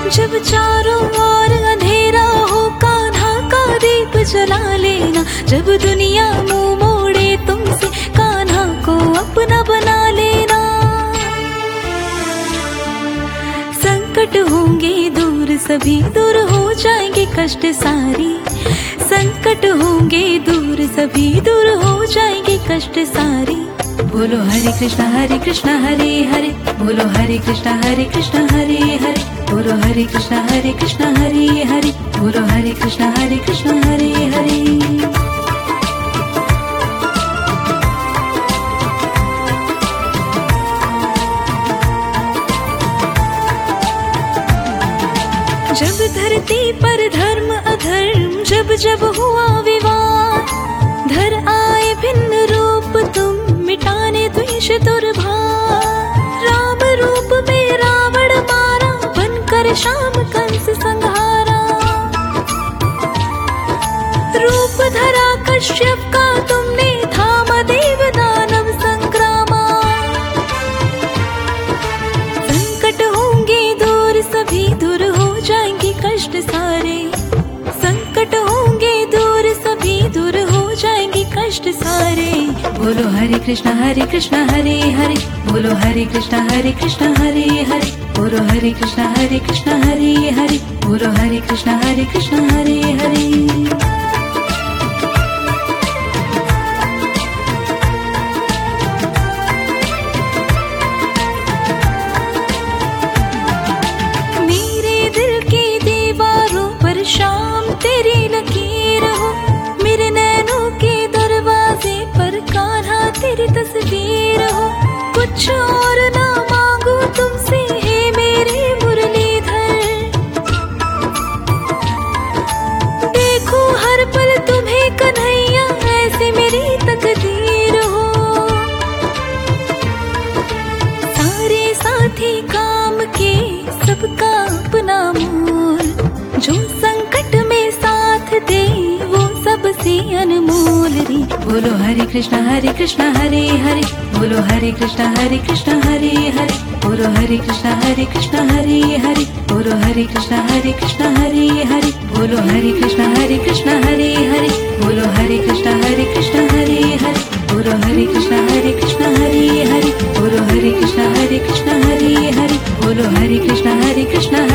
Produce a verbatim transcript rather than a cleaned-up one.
जब चारों ओर अंधेरा हो कान्हा का दीप जला लेना, जब दुनिया मुंह मोड़े तुमसे कान्हा को अपना बना लेना। संकट होंगे दूर सभी दूर हो जाएंगे कष्ट सारी, संकट होंगे दूर सभी दूर हो जाएंगे कष्ट सारी। बोलो हरे कृष्णा हरे कृष्णा हरे हरे, बोलो हरे कृष्णा हरे कृष्णा हरे हरे, बोलो हरे कृष्णा हरे कृष्णा हरे हरे, बोलो हरे कृष्णा हरे कृष्णा हरे हरे। जब धरती पर धर्म अधर्म जब जब हुआ विवाद, धर आए भिन्न रूप तुम मिटाने द्वेष दुर्भार। राम रूप में रावण मारा, बनकर श्याम कंस संहारा। रूप धरा कश्यप का तुमने, थामा देव दानव संग्रामा। संकट होंगे दूर सभी दूर हो जाएंगे कष्ट सारे, संकट होंगे दूर सभी दूर हो जाएंगे कष्ट सारे। बोलो हरे कृष्णा हरे कृष्णा हरे हरे, बोलो हरे कृष्णा हरे कृष्णा हरे हरे, बोलो हरे कृष्णा हरे कृष्णा हरे हरे, बोलो हरे कृष्णा हरे कृष्णा हरे हरे। शाम तेरी लकीर हो, मेरे नैनों के दरवाजे पर कान्हा तेरी तस्वीर हो। कुछ और ना मांगू तुमसे हे मेरे मुरलीधर, देखो हर पल तुम्हें कन्हैया ऐसे मेरी तकदीर हो। सारे साथी काम के सबका अपना मोल, जो संकट में साथ दे वो सबसे अनमोल रे। बोलो हरे कृष्णा हरे कृष्णा हरे हरे, बोलो हरे कृष्णा हरे कृष्णा हरे हरे, बोलो हरे कृष्णा हरे कृष्णा हरे हरे, बोलो हरे कृष्णा हरे कृष्णा हरे हरे, बोलो हरे कृष्णा हरे कृष्णा हरे हरे, बोलो हरे कृष्णा हरे कृष्णा हरे हरे, बोलो हरे कृष्णा हरे कृष्णा हरे हरे, बोलो हरे कृष्णा हरे कृष्णा हरे हरे, बोलो हरे कृष्णा हरे कृष्णा